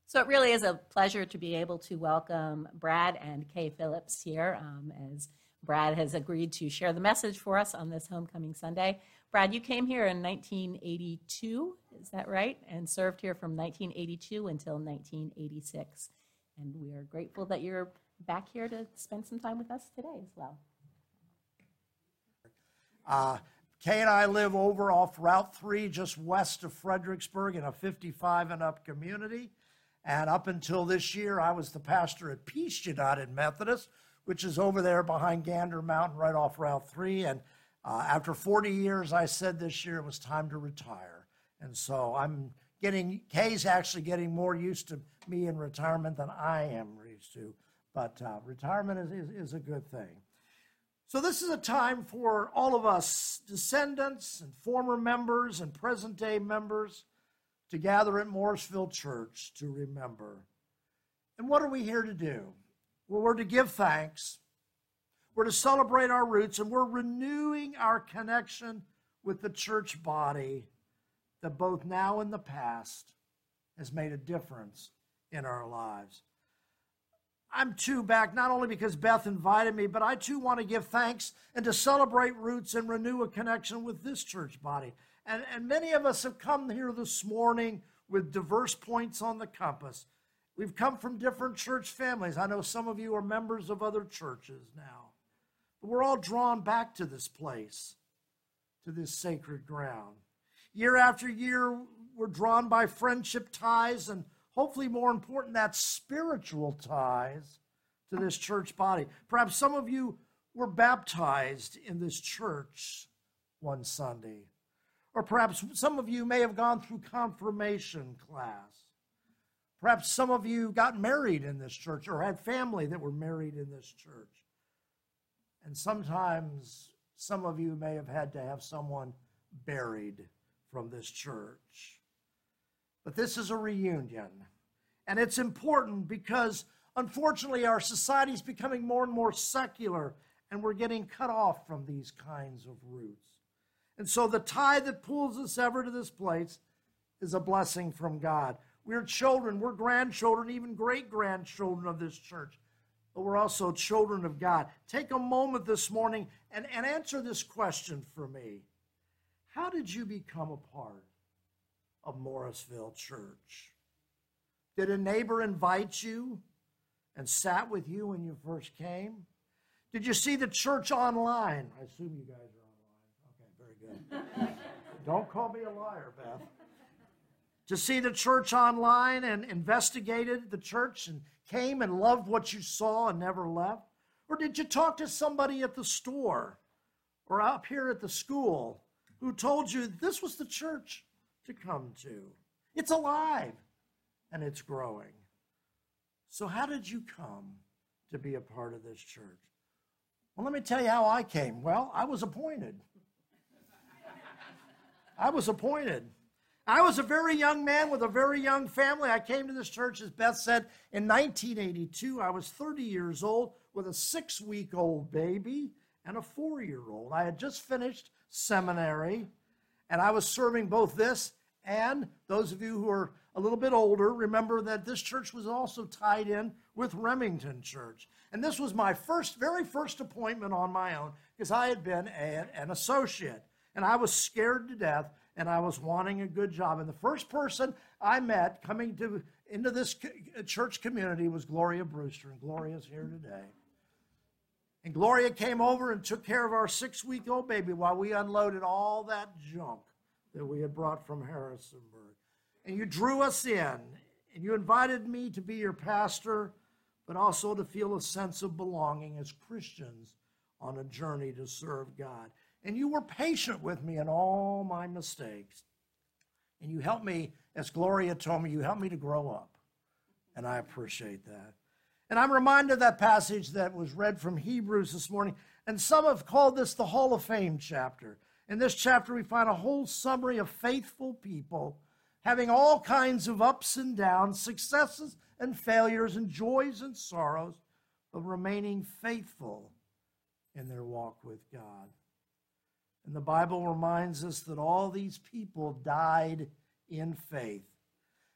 So it really is a pleasure to be able to welcome Brad and Kay Phillips here, as Brad has agreed to share the message for us on this Homecoming Sunday. Brad, you came here in 1982, is that right? And served here from 1982 until 1986. And we are grateful that you're back here to spend some time with us today as well. Kay and I live over off Route 3, just west of Fredericksburg, in a 55 and up community. And up until this year, I was the pastor at Peace United Methodist, which is over there behind Gander Mountain, right off Route 3. And after 40 years, I said this year it was time to retire. And so Kay's actually getting more used to me in retirement than I am used to. But retirement is a good thing. So this is a time for all of us, descendants and former members and present-day members, to gather at Morrisville Church to remember. And what are we here to do? Well, we're to give thanks. We're to celebrate our roots, and we're renewing our connection with the church body that both now and the past has made a difference in our lives. I'm too back, not only because Beth invited me, but I too want to give thanks and to celebrate roots and renew a connection with this church body. And many of us have come here this morning with diverse points on the compass. We've come from different church families. I know some of you are members of other churches now. But we're all drawn back to this place, to this sacred ground. Year after year, we're drawn by friendship ties and hopefully more important, that spiritual ties to this church body. Perhaps some of you were baptized in this church one Sunday. Or perhaps some of you may have gone through confirmation class. Perhaps some of you got married in this church or had family that were married in this church. And sometimes some of you may have had to have someone buried from this church. But this is a reunion. And it's important because, unfortunately, our society is becoming more and more secular, and we're getting cut off from these kinds of roots. And so the tie that pulls us ever to this place is a blessing from God. We're children, we're grandchildren, even great-grandchildren of this church. But we're also children of God. Take a moment this morning and answer this question for me. How did you become a part of Morrisville Church? Did a neighbor invite you and sat with you when you first came? Did you see the church online? I assume you guys are online. Okay, very good. Don't call me a liar, Beth. To see the church online and investigated the church and came and loved what you saw and never left? Or did you talk to somebody at the store or up here at the school who told you this was the church to come to? It's alive and it's growing. So how did you come to be a part of this church? Well, let me tell you how I came. Well, I was appointed. I was a very young man with a very young family. I came to this church, as Beth said, in 1982. I was 30 years old with a 6-week-old baby and a 4-year-old. I had just finished seminary, and I was serving both this and those of you who are a little bit older, remember that this church was also tied in with Remington Church. And this was my very first appointment on my own because I had been an associate. And I was scared to death, and I was wanting a good job. And the first person I met coming into this church community was Gloria Brewster, and Gloria's here today. And Gloria came over and took care of our 6-week-old baby while we unloaded all that junk that we had brought from Harrisonburg. And you drew us in, and you invited me to be your pastor, but also to feel a sense of belonging as Christians on a journey to serve God. And you were patient with me in all my mistakes. And you helped me, as Gloria told me, you helped me to grow up. And I appreciate that. And I'm reminded of that passage that was read from Hebrews this morning. And some have called this the Hall of Fame chapter. In this chapter, we find a whole summary of faithful people having all kinds of ups and downs, successes and failures, and joys and sorrows, of remaining faithful in their walk with God. And the Bible reminds us that all these people died in faith.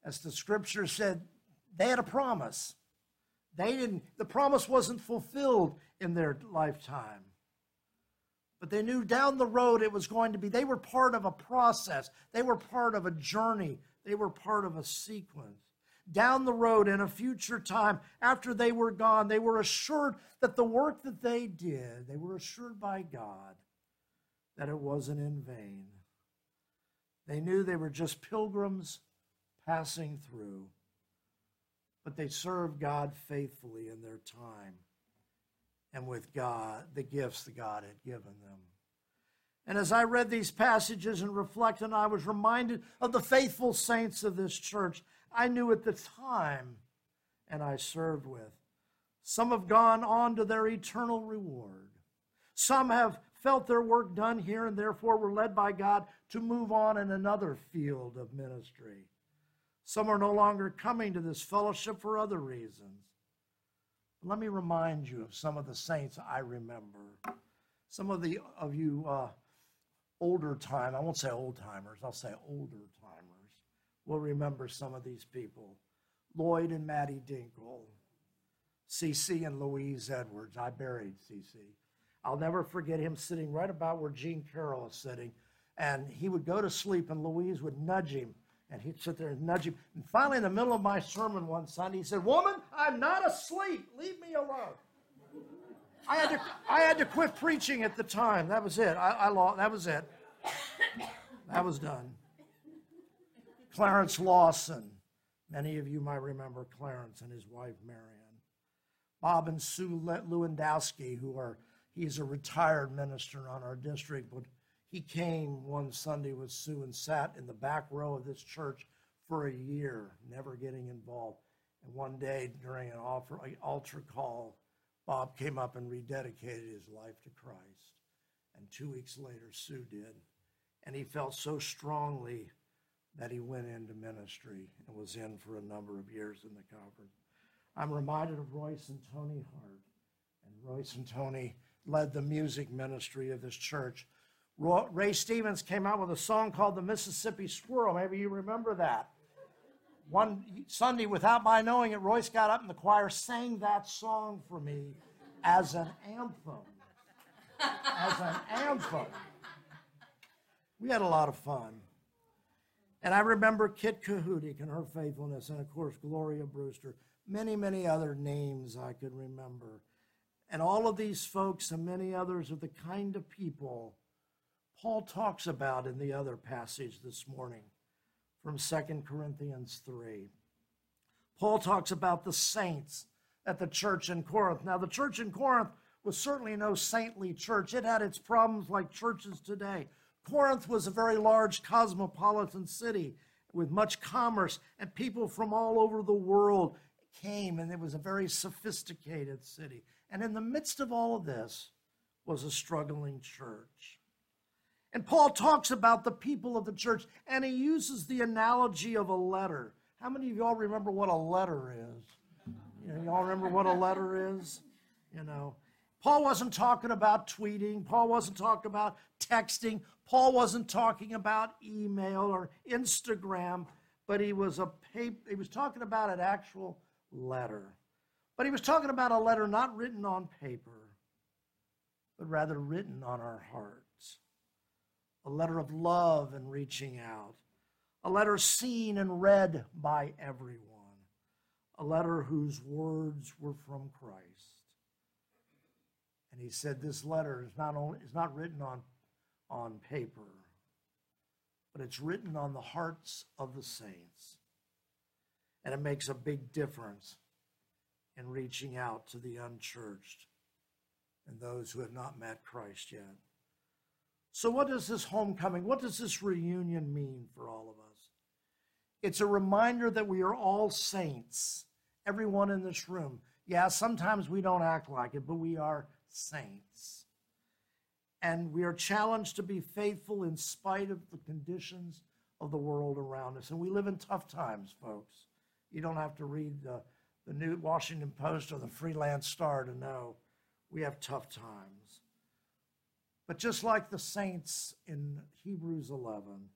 As the scripture said, they had a promise. The promise wasn't fulfilled in their lifetime. But they knew down the road it was going to be. They were part of a process. They were part of a journey. They were part of a sequence. Down the road in a future time, after they were gone, they were assured that the work that they did, they were assured by God that it wasn't in vain. They knew they were just pilgrims passing through, but they served God faithfully in their time and with God, the gifts that God had given them. And as I read these passages and reflected, I was reminded of the faithful saints of this church I knew at the time and I served with. Some have gone on to their eternal reward. Some have felt their work done here and therefore were led by God to move on in another field of ministry. Some are no longer coming to this fellowship for other reasons. Let me remind you of some of the saints I remember. Some of you older time, I won't say old timers, I'll say older timers, will remember some of these people. Lloyd and Maddie Dinkle, C.C. and Louise Edwards. I buried C.C. I'll never forget him sitting right about where Jean Carroll is sitting, and he would go to sleep and Louise would nudge him, and he'd sit there and nudge him. And finally, in the middle of my sermon one Sunday, he said, "Woman, I'm not asleep. Leave me alone." I had to quit preaching at the time. That was it. That was it. That was done. Clarence Lawson. Many of you might remember Clarence and his wife, Marion. Bob and Sue Lewandowski, he's a retired minister on our district, but he came one Sunday with Sue and sat in the back row of this church for a year, never getting involved. And one day during an altar call, Bob came up and rededicated his life to Christ. And 2 weeks later, Sue did. And he felt so strongly that he went into ministry and was in for a number of years in the conference. I'm reminded of Royce and Tony Hart. And Royce and Tony led the music ministry of this church. Ray Stevens came out with a song called The Mississippi Squirrel. Maybe you remember that. One Sunday, without my knowing it, Royce got up in the choir, sang that song for me as an anthem. As an anthem. We had a lot of fun. And I remember Kit Kahutic and her faithfulness, and of course, Gloria Brewster. Many, many other names I could remember. And all of these folks and many others are the kind of people Paul talks about in the other passage this morning from 2 Corinthians 3. Paul talks about the saints at the church in Corinth. Now, the church in Corinth was certainly no saintly church. It had its problems like churches today. Corinth was a very large cosmopolitan city with much commerce, and people from all over the world came, and it was a very sophisticated city. And in the midst of all of this was a struggling church. And Paul talks about the people of the church, and he uses the analogy of a letter. How many of y'all remember what a letter is? Y'all remember what a letter is? Paul wasn't talking about tweeting. Paul wasn't talking about texting. Paul wasn't talking about email or Instagram, but he was talking about an actual letter. But he was talking about a letter not written on paper, but rather written on our hearts. A letter of love and reaching out. A letter seen and read by everyone. A letter whose words were from Christ. And he said this letter is not written on paper, but it's written on the hearts of the saints. And it makes a big difference in reaching out to the unchurched and those who have not met Christ yet. So what does this homecoming, what does this reunion mean for all of us? It's a reminder that we are all saints, everyone in this room. Yeah, sometimes we don't act like it, but we are saints. And we are challenged to be faithful in spite of the conditions of the world around us. And we live in tough times, folks. You don't have to read the New Washington Post or the Freelance Star to know we have tough times. But just like the saints in Hebrews 11,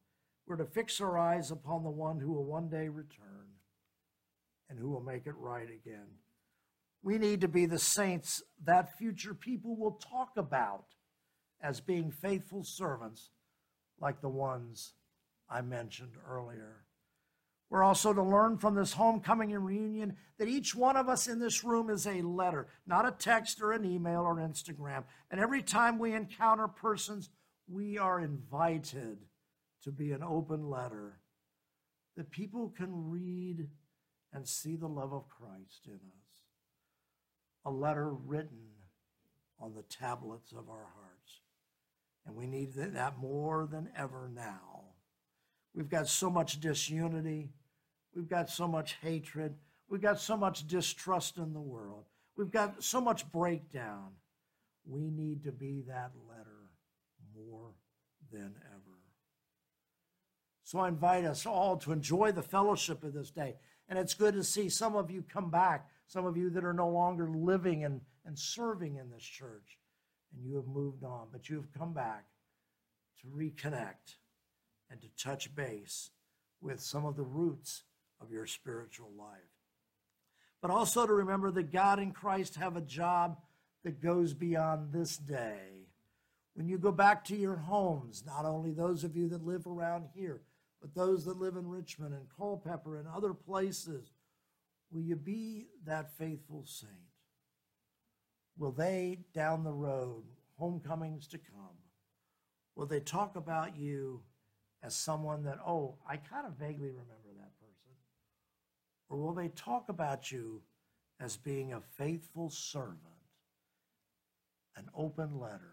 We're to fix our eyes upon the one who will one day return and who will make it right again. We need to be the saints that future people will talk about as being faithful servants like the ones I mentioned earlier. We're also to learn from this homecoming and reunion that each one of us in this room is a letter, not a text or an email or Instagram. And every time we encounter persons, we are invited to be an open letter that people can read and see the love of Christ in us. A letter written on the tablets of our hearts. And we need that more than ever now. We've got so much disunity. We've got so much hatred. We've got so much distrust in the world. We've got so much breakdown. We need to be that letter more than ever. So I invite us all to enjoy the fellowship of this day. And it's good to see some of you come back, some of you that are no longer living and serving in this church, and you have moved on, but you have come back to reconnect and to touch base with some of the roots of your spiritual life. But also to remember that God and Christ have a job that goes beyond this day. When you go back to your homes, not only those of you that live around here, but those that live in Richmond and Culpeper and other places, will you be that faithful saint? Will they, down the road, homecomings to come, will they talk about you as someone that, oh, I kind of vaguely remember that person? Or will they talk about you as being a faithful servant, an open letter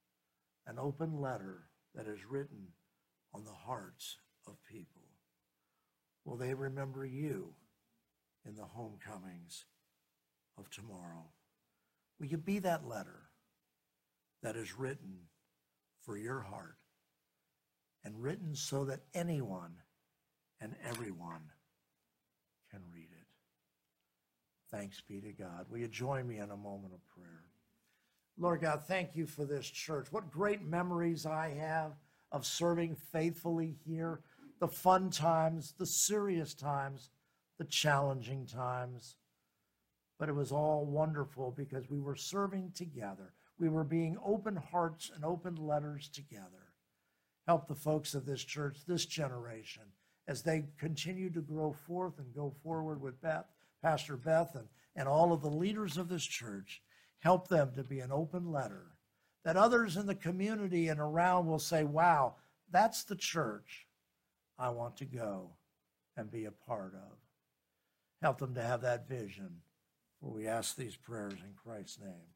that is written on the hearts of people? Will they remember you in the homecomings of tomorrow? Will you be that letter that is written for your heart and written so that anyone and everyone can read it? Thanks be to God. Will you join me in a moment of prayer? Lord God, thank you for this church. What great memories I have of serving faithfully here. The fun times, the serious times, the challenging times. But it was all wonderful because we were serving together. We were being open hearts and open letters together. Help the folks of this church, this generation, as they continue to grow forth and go forward with Pastor Beth and all of the leaders of this church. Help them to be an open letter that others in the community and around will say, wow, that's the church I want to go and be a part of. Help them to have that vision. For we ask these prayers in Christ's name.